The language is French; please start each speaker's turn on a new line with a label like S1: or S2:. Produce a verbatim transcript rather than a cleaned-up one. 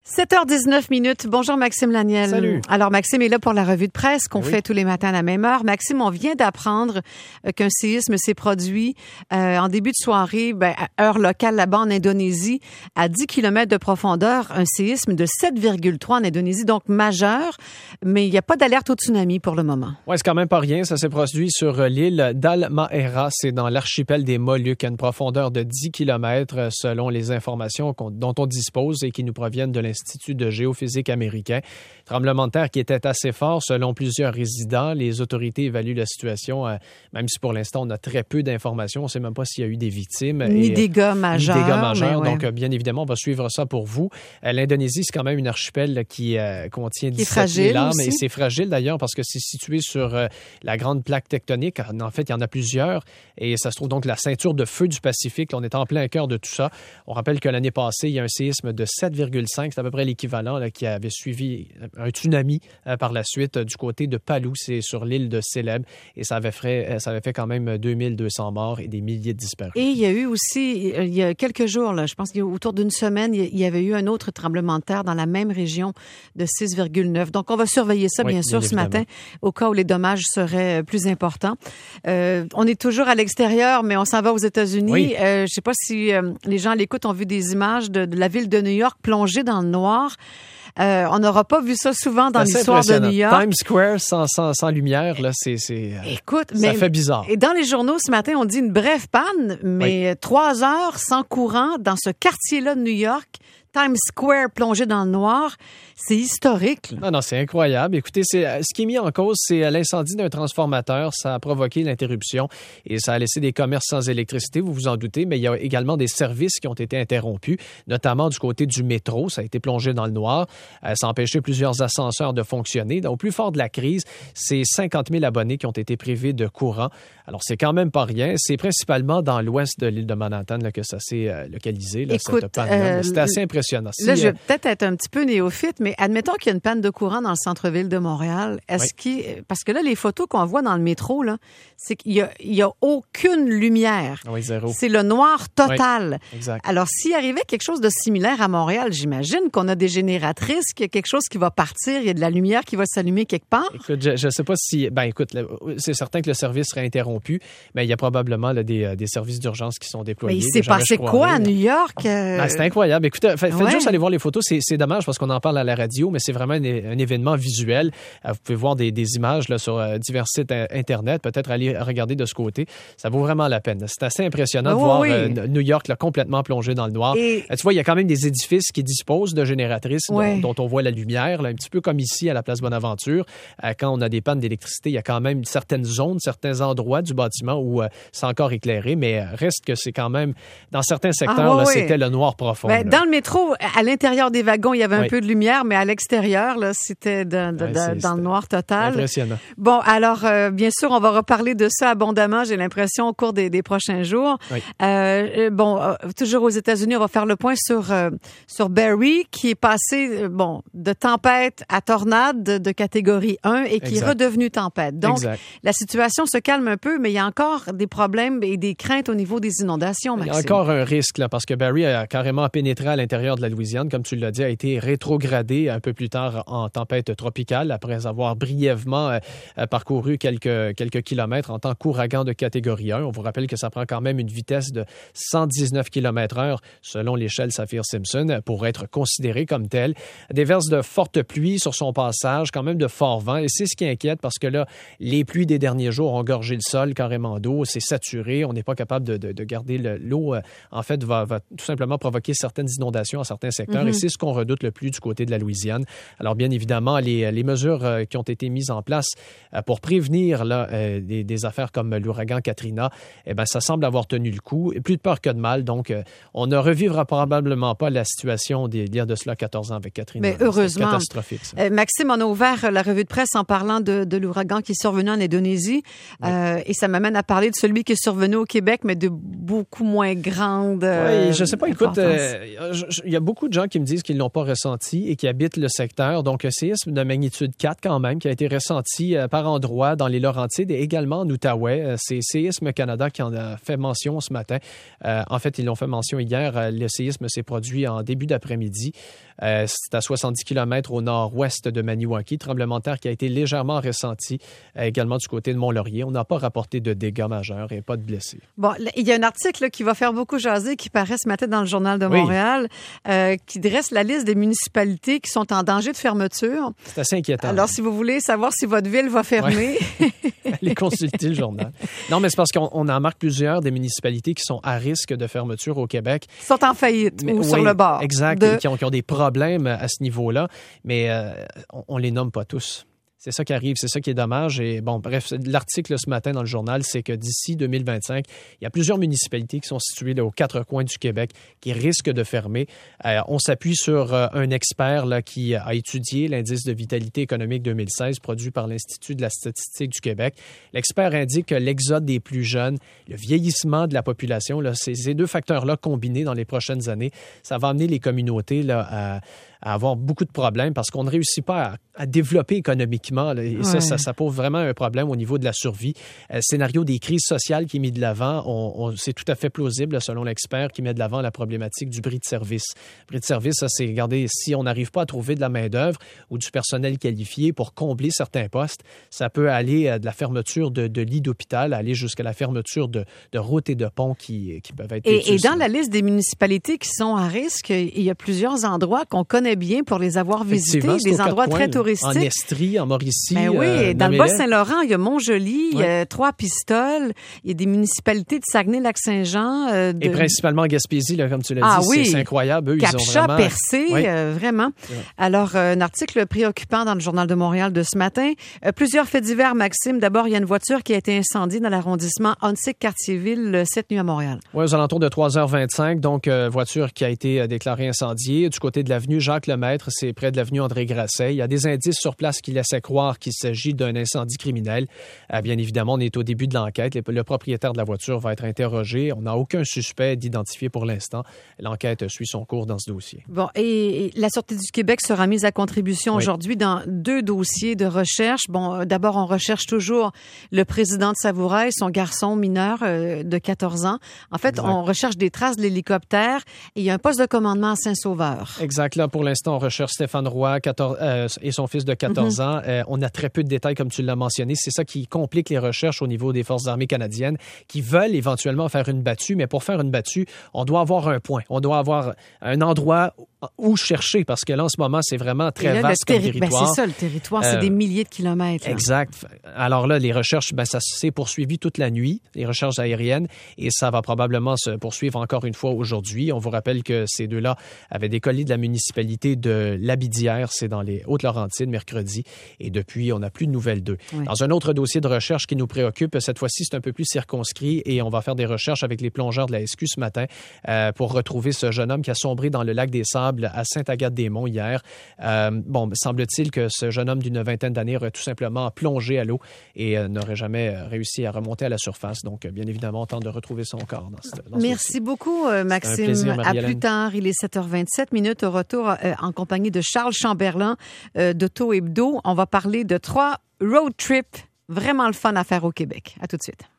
S1: sept heures dix-neuf minutes. Bonjour Maxime Laniel.
S2: Salut.
S1: Alors Maxime est là pour la revue de presse qu'on
S2: oui.
S1: fait tous les matins à la même heure. Maxime, on vient d'apprendre qu'un séisme s'est produit euh, en début de soirée, ben, à heure locale là-bas en Indonésie, à dix kilomètres de profondeur, un séisme de sept virgule trois en Indonésie, donc majeur, mais il n'y a pas d'alerte au tsunami pour le moment.
S2: Oui, c'est quand même pas rien. Ça s'est produit sur l'île d'Halmahera. C'est dans l'archipel des Moluques, à une profondeur de dix kilomètres selon les informations dont on dispose et qui nous proviennent de l'Institut de géophysique américain. Tremblement de terre qui était assez fort selon plusieurs résidents. Les autorités évaluent la situation, euh, même si pour l'instant on a très peu d'informations. On ne sait même pas s'il y a eu des victimes.
S1: Ni
S2: et,
S1: dégâts majeurs.
S2: Ni dégâts majeurs.
S1: Ouais.
S2: Donc, euh, bien évidemment, on va suivre ça pour vous. Euh, L'Indonésie, c'est quand même une archipel qui euh, contient dix-sept mille armes. Et c'est fragile d'ailleurs parce que c'est situé sur euh, la grande plaque tectonique. En fait, il y en a plusieurs. Et ça se trouve donc la ceinture de feu du Pacifique. Là, on est en plein cœur de tout ça. On rappelle que l'année passée, il y a un séisme de sept virgule cinq. C'est à peu près l'équivalent là, qui avait suivi un tsunami euh, par la suite euh, du côté de Palu, c'est sur l'île de Célèbes, et ça avait, fait, euh, ça avait fait quand même deux mille deux cents morts et des milliers de disparus.
S1: Et il y a eu aussi, il y a quelques jours, là, je pense qu'il y a autour d'une semaine, il y avait eu un autre tremblement de terre dans la même région de six virgule neuf. Donc, on va surveiller ça, oui, bien sûr, bien ce matin, au cas où les dommages seraient plus importants. Euh, on est toujours à l'extérieur, mais on s'en va aux États-Unis.
S2: Oui.
S1: Euh, je ne sais pas si euh, les gens à l'écoute ont vu des images de, de la ville de New York plongée dans le noir. Euh, on n'aura pas vu ça souvent dans l'histoire de New York.
S2: Times Square sans, sans, sans lumière, là, c'est, c'est,
S1: Écoute,
S2: ça
S1: mais,
S2: fait bizarre.
S1: Et dans les journaux ce matin, on dit une brève panne, mais oui. trois heures sans courant dans ce quartier-là de New York. Times Square plongé dans le noir, c'est historique. Là.
S2: Non, non, c'est incroyable. Écoutez, c'est, ce qui est mis en cause, c'est l'incendie d'un transformateur. Ça a provoqué l'interruption et ça a laissé des commerces sans électricité, vous vous en doutez, mais il y a également des services qui ont été interrompus, notamment du côté du métro. Ça a été plongé dans le noir. Euh, ça a empêché plusieurs ascenseurs de fonctionner. Donc, au plus fort de la crise, c'est cinquante mille abonnés qui ont été privés de courant. Alors, c'est quand même pas rien. C'est principalement dans l'ouest de l'île de Manhattan là, que ça s'est euh, localisé, là,
S1: Écoute,
S2: cette panne-là.
S1: euh,
S2: C'était assez impressionnant. Si,
S1: là, je vais peut-être être un petit peu néophyte, mais admettons qu'il y a une panne de courant dans le centre-ville de Montréal. Est-ce oui. qu'il... Parce que là, les photos qu'on voit dans le métro, là, c'est qu'il y a, il y a aucune lumière.
S2: Oui, zéro.
S1: C'est le noir total.
S2: Oui, exact.
S1: Alors, s'il arrivait quelque chose de similaire à Montréal, j'imagine qu'on a des génératrices, qu'il y a quelque chose qui va partir, il y a de la lumière qui va s'allumer quelque part.
S2: Écoute, je ne sais pas si... Ben, écoute, c'est certain que le service serait interrompu, mais il y a probablement là, des, des services d'urgence qui sont déployés.
S1: Mais il s'est passé quoi à New York? Euh...
S2: Ben, c'est incroyable. Écoutez, faites
S1: ouais.
S2: juste aller voir les photos. C'est, c'est dommage parce qu'on en parle à la radio, mais c'est vraiment un, un événement visuel. Euh, vous pouvez voir des, des images là, sur euh, divers sites Internet. Peut-être aller regarder de ce côté. Ça vaut vraiment la peine. C'est assez impressionnant oh, de voir oui. euh, New York là, complètement plongé dans le noir. Et... Euh, tu vois, il y a quand même des édifices qui disposent de génératrices ouais. dont, dont on voit la lumière, là, un petit peu comme ici à la place Bonaventure. Euh, quand on a des pannes d'électricité, il y a quand même certaines zones, certains endroits du bâtiment où euh, c'est encore éclairé, mais reste que c'est quand même, dans certains secteurs, ah, oui, là, oui. c'était le noir profond.
S1: Ben, dans le métro, à l'intérieur des wagons, il y avait un
S2: oui.
S1: peu de lumière, mais à l'extérieur, là, c'était de, de, ouais, de, dans le noir total.
S2: Impressionnant.
S1: Bon, alors, euh, bien sûr, on va reparler de ça abondamment, j'ai l'impression, au cours des, des prochains jours.
S2: Oui.
S1: Euh, bon, euh, toujours aux États-Unis, on va faire le point sur euh, sur Barry, qui est passé, euh, bon, de tempête à tornade de, de catégorie un et qui exact. Est redevenu tempête. Donc, exact. La situation se calme un peu, mais il y a encore des problèmes et des craintes au niveau des inondations, Maxime.
S2: Il y a encore un risque, là, parce que Barry a carrément pénétré à l'intérieur de la Louisiane, comme tu l'as dit, a été rétrogradé un peu plus tard en tempête tropicale après avoir brièvement euh, parcouru quelques, quelques kilomètres en tant qu'ouragan de catégorie un. On vous rappelle que ça prend quand même une vitesse de cent dix-neuf kilomètres heure selon l'échelle Saffir-Simpson pour être considéré comme tel. Déverse de fortes pluies sur son passage, quand même de forts vents, et c'est ce qui inquiète parce que là, les pluies des derniers jours ont gorgé le sol carrément d'eau, c'est saturé, on n'est pas capable de, de, de garder le, l'eau. Euh, en fait, va, va tout simplement provoquer certaines inondations en certains secteurs, mm-hmm. et c'est ce qu'on redoute le plus du côté de la Louisiane. Alors, bien évidemment, les, les mesures euh, qui ont été mises en place euh, pour prévenir là, euh, des, des affaires comme l'ouragan Katrina, eh ben, ça semble avoir tenu le coup. Plus de peur que de mal. Donc, euh, on ne revivra probablement pas la situation d'il y a de cela quatorze ans avec Katrina.
S1: Mais heureusement.
S2: C'est catastrophique, ça.
S1: Euh, Maxime, on a ouvert la revue de presse en parlant de, de l'ouragan qui est survenu en Indonésie. Oui. Euh, et ça m'amène à parler de celui qui est survenu au Québec, mais de beaucoup moins grande euh,
S2: Oui, je sais pas. Écoute, euh, il y a beaucoup de gens qui me disent qu'ils ne l'ont pas ressenti et qui habitent le secteur. Donc, un séisme de magnitude quatre quand même, qui a été ressenti euh, par endroits dans les Laurentides et également en Outaouais. Euh, c'est Séisme Canada qui en a fait mention ce matin. Euh, en fait, ils l'ont fait mention hier. Euh, le séisme s'est produit en début d'après-midi. Euh, c'est à soixante-dix kilomètres au nord-ouest de Maniwaki. Tremblement de terre qui a été légèrement ressenti euh, également du côté de Mont-Laurier. On n'a pas rapporté de dégâts majeurs et pas de blessés.
S1: Bon, il y a un article là, qui va faire beaucoup jaser, qui paraît ce matin dans le Journal de Montréal, oui. euh, qui dresse la liste des municipalités qui sont en danger de fermeture.
S2: C'est assez inquiétant.
S1: Alors, hein. si vous voulez savoir si votre ville va fermer...
S2: Ouais. Allez consulter le journal. Non, mais c'est parce qu'on on en marque plusieurs des municipalités qui sont à risque de fermeture au Québec.
S1: Qui sont en faillite mais, ou oui, sur le bord.
S2: Exact,
S1: de...
S2: qui, ont, qui ont des problèmes à ce niveau-là, mais euh, on ne les nomme pas tous. C'est ça qui arrive, c'est ça qui est dommage. Et bon, bref, l'article ce matin dans le journal, c'est que d'ici deux mille vingt-cinq, il y a plusieurs municipalités qui sont situées là, aux quatre coins du Québec qui risquent de fermer. Euh, on s'appuie sur euh, un expert là, qui a étudié l'indice de vitalité économique deux mille seize produit par l'Institut de la statistique du Québec. L'expert indique que l'exode des plus jeunes, le vieillissement de la population, là, ces, ces deux facteurs-là combinés dans les prochaines années, ça va amener les communautés là, à à avoir beaucoup de problèmes parce qu'on ne réussit pas à, à développer économiquement. Là, et ouais. ça, ça, ça pose vraiment un problème au niveau de la survie. Euh, scénario des crises sociales qui est mis de l'avant, on, on, c'est tout à fait plausible, selon l'expert, qui met de l'avant la problématique du bris de service. Le bris de service, ça, c'est, regardez, si on n'arrive pas à trouver de la main-d'œuvre ou du personnel qualifié pour combler certains postes, ça peut aller de la fermeture de, de lits d'hôpital, aller jusqu'à la fermeture de, de routes et de ponts qui, qui peuvent être
S1: et, et dans la liste des municipalités qui sont à risque, il y a plusieurs endroits qu'on connaît bien pour les avoir visités, des endroits très coins, touristiques.
S2: En Estrie, en Mauricie.
S1: Ben oui,
S2: euh,
S1: dans le Bas-Saint-Laurent, il y a Mont-Joli, il y a Trois-Pistoles, il y a des municipalités de Saguenay-Lac-Saint-Jean. Euh, de...
S2: Et principalement Gaspésie, là, comme tu l'as
S1: ah,
S2: dit,
S1: oui.
S2: c'est, c'est incroyable. Eux,
S1: Capcha,
S2: ils ont vraiment...
S1: Percé,
S2: oui.
S1: euh, vraiment. Oui. Alors, euh, un article préoccupant dans le Journal de Montréal de ce matin. Euh, plusieurs faits divers, Maxime. D'abord, il y a une voiture qui a été incendiée dans l'arrondissement Huntsic-Cartierville cette nuit à Montréal.
S2: Oui, aux alentours de trois heures vingt-cinq, donc euh, voiture qui a été euh, déclarée incendiée. Du côté de l'avenue Jacques-Lemaître, c'est près de l'avenue André-Grasset. Il y a des indices sur place qui laissaient croire qu'il s'agit d'un incendie criminel. Euh, bien évidemment, on est au début de l'enquête. Le, le propriétaire de la voiture va être interrogé. On n'a aucun suspect d'identifier pour l'instant. L'enquête suit son cours dans ce dossier.
S1: Bon, et, et la Sûreté du Québec sera mise à contribution oui. aujourd'hui dans deux dossiers de recherche. Bon, d'abord, on recherche toujours le président de Savourail, son garçon mineur euh, de quatorze ans. En fait, exact. On recherche des traces de l'hélicoptère et il y a un poste de commandement à Saint-Sauveur.
S2: Exact. Là, pour l'instant, on recherche Stéphane Roy quatorze, euh, et son fils de quatorze mm-hmm. ans. Euh, on a très peu de détails, comme tu l'as mentionné. C'est ça qui complique les recherches au niveau des Forces armées canadiennes qui veulent éventuellement faire une battue. Mais pour faire une battue, on doit avoir un point. On doit avoir un endroit où chercher parce que là, en ce moment, c'est vraiment très là, vaste terri- comme territoire.
S1: Ben, c'est ça, le territoire. Euh, c'est des milliers de kilomètres. Là.
S2: Exact. Alors là, les recherches, ben, ça s'est poursuivi toute la nuit, les recherches aériennes, et ça va probablement se poursuivre encore une fois aujourd'hui. On vous rappelle que ces deux-là avaient décollé de la municipalité de Labadière, c'est dans les Hautes-Laurentides, mercredi, et depuis, on n'a plus de nouvelles d'eux. Oui. Dans un autre dossier de recherche qui nous préoccupe, cette fois-ci, c'est un peu plus circonscrit, et on va faire des recherches avec les plongeurs de la S Q ce matin euh, pour retrouver ce jeune homme qui a sombré dans le lac des Sables à Sainte-Agathe-des-Monts hier. Euh, bon, semble-t-il que ce jeune homme d'une vingtaine d'années aurait tout simplement plongé à l'eau et euh, n'aurait jamais réussi à remonter à la surface. Donc, bien évidemment, on tente de retrouver son corps dans, cette, dans
S1: Merci
S2: ce
S1: beaucoup, Maxime.
S2: Plaisir,
S1: à plus tard. Il est sept heures vingt-sept minutes au retour euh, en compagnie de Charles Chamberlain euh, d'Auto Hebdo. On va parler de trois road trips vraiment le fun à faire au Québec. À tout de suite.